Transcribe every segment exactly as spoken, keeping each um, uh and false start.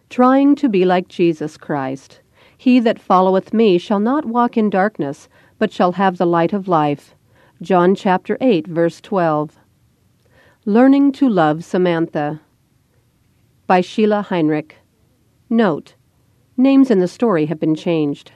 trying to be like Jesus Christ. He that followeth me shall not walk in darkness, but shall have the light of life. John chapter eight, verse twelve. Learning to Love Samantha by Sheila Heinrich. Note: names in the story have been changed.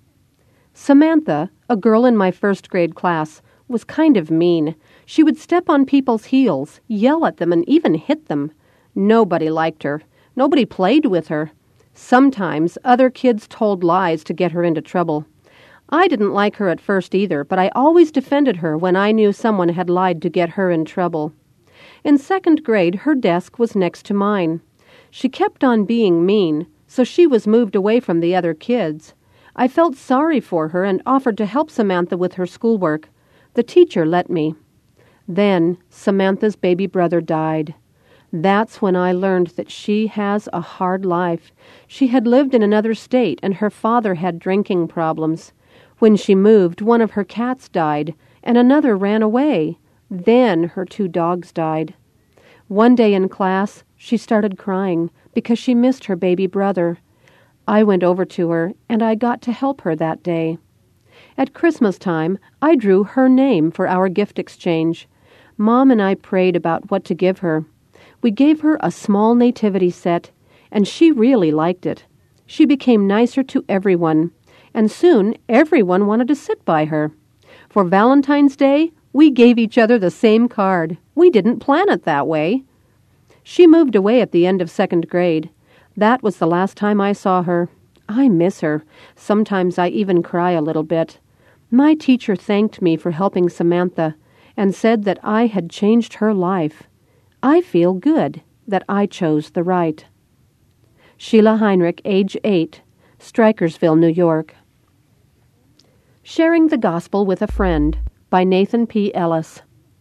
Samantha, a girl in my first grade class, was kind of mean. She would step on people's heels, yell at them, and even hit them. Nobody liked her. Nobody played with her. Sometimes other kids told lies to get her into trouble. I didn't like her at first either, but I always defended her when I knew someone had lied to get her in trouble. In second grade, her desk was next to mine. She kept on being mean, so she was moved away from the other kids. I felt sorry for her and offered to help Samantha with her schoolwork. The teacher let me. Then Samantha's baby brother died. That's when I learned that she has a hard life. She had lived in another state, and her father had drinking problems. When she moved, one of her cats died, and another ran away. Then her two dogs died. One day in class, she started crying because she missed her baby brother. I went over to her, and I got to help her that day. At Christmas time, I drew her name for our gift exchange. Mom and I prayed about what to give her. We gave her a small nativity set, and she really liked it. She became nicer to everyone, and soon everyone wanted to sit by her. For Valentine's Day, we gave each other the same card. We didn't plan it that way. She moved away at the end of second grade. That was the last time I saw her. I miss her. Sometimes I even cry a little bit. My teacher thanked me for helping Samantha and said that I had changed her life. I feel good that I chose the right. Sheila Heinrich, age eight, Strikersville, New York. Sharing the Gospel with a Friend by Nathan P. Ellis.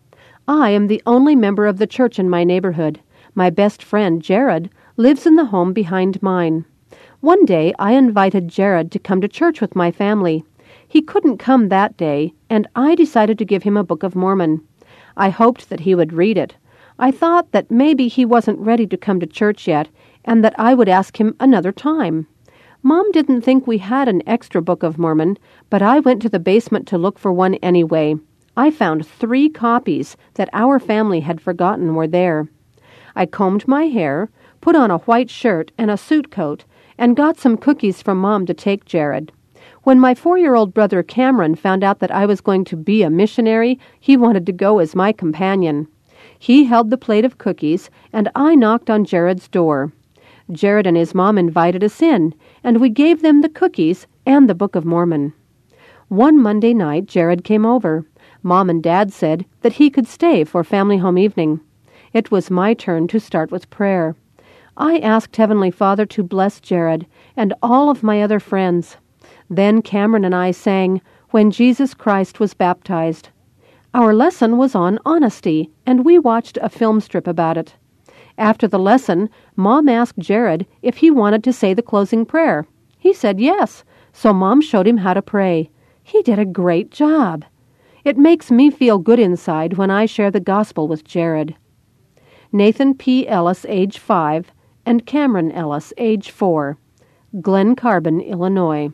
I am the only member of the church in my neighborhood. My best friend, Jared, lives in the home behind mine. One day I invited Jared to come to church with my family. He couldn't come that day, and I decided to give him a Book of Mormon. I hoped that he would read it. I thought that maybe he wasn't ready to come to church yet, and that I would ask him another time. Mom didn't think we had an extra Book of Mormon, but I went to the basement to look for one anyway. I found three copies that our family had forgotten were there. I combed my hair, put on a white shirt and a suit coat, and got some cookies from Mom to take Jared. When my four-year-old brother Cameron found out that I was going to be a missionary, he wanted to go as my companion. He held the plate of cookies, and I knocked on Jared's door. Jared and his mom invited us in, and we gave them the cookies and the Book of Mormon. One Monday night, Jared came over. Mom and Dad said that he could stay for family home evening. It was my turn to start with prayer. I asked Heavenly Father to bless Jared and all of my other friends. Then Cameron and I sang When Jesus Christ Was Baptized. Our lesson was on honesty, and we watched a film strip about it. After the lesson, Mom asked Jared if he wanted to say the closing prayer. He said yes, so Mom showed him how to pray. He did a great job. It makes me feel good inside when I share the gospel with Jared. Nathan P. Ellis, age five, and Cameron Ellis, age four. Glen Carbon, Illinois.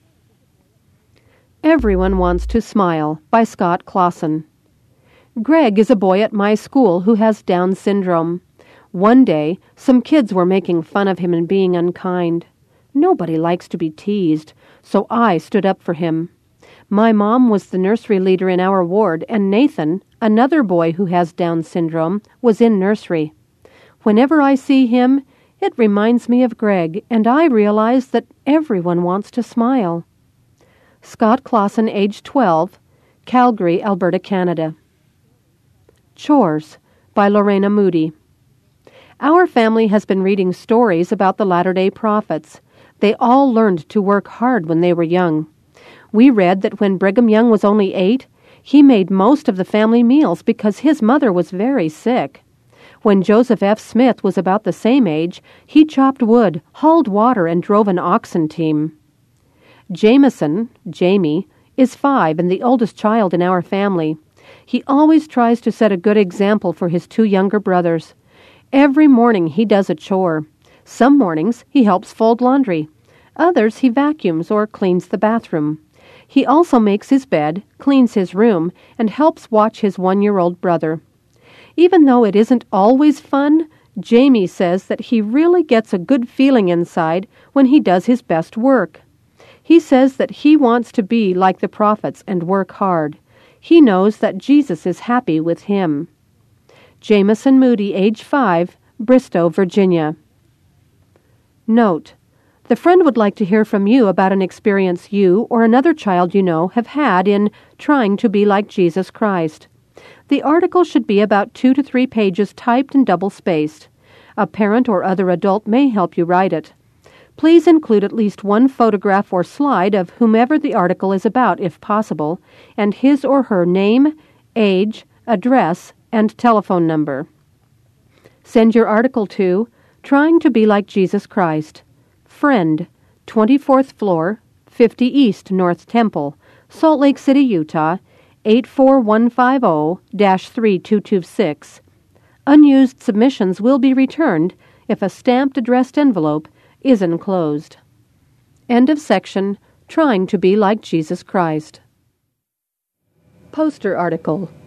Everyone Wants to Smile by Scott Clausen. Greg is a boy at my school who has Down syndrome. One day, some kids were making fun of him and being unkind. Nobody likes to be teased, so I stood up for him. My mom was the nursery leader in our ward, and Nathan, another boy who has Down syndrome, was in nursery. Whenever I see him, it reminds me of Greg, and I realize that everyone wants to smile. Scott Clausen, age twelve, Calgary, Alberta, Canada. Chores by Lorena Moody. Our family has been reading stories about the Latter-day Prophets. They all learned to work hard when they were young. We read that when Brigham Young was only eight, he made most of the family meals because his mother was very sick. When Joseph F. Smith was about the same age, he chopped wood, hauled water, and drove an oxen team. Jameson, Jamie, is five and the oldest child in our family. He always tries to set a good example for his two younger brothers. Every morning he does a chore. Some mornings he helps fold laundry. Others he vacuums or cleans the bathroom. He also makes his bed, cleans his room, and helps watch his one-year-old brother. Even though it isn't always fun, Jamie says that he really gets a good feeling inside when he does his best work. He says that he wants to be like the prophets and work hard. He knows that Jesus is happy with him. Jamison Moody, age five, Bristow, Virginia. Note: the friend would like to hear from you about an experience you or another child you know have had in trying to be like Jesus Christ. The article should be about two to three pages typed and double-spaced. A parent or other adult may help you write it. Please include at least one photograph or slide of whomever the article is about, if possible, and his or her name, age, address, and telephone number. Send your article to Trying to Be Like Jesus Christ, Friend, twenty-fourth floor, fifty East North Temple, Salt Lake City, Utah, eight four one five zero dash three two two six. Unused submissions will be returned if a stamped addressed envelope is enclosed. End of section, Trying to Be Like Jesus Christ. Poster article.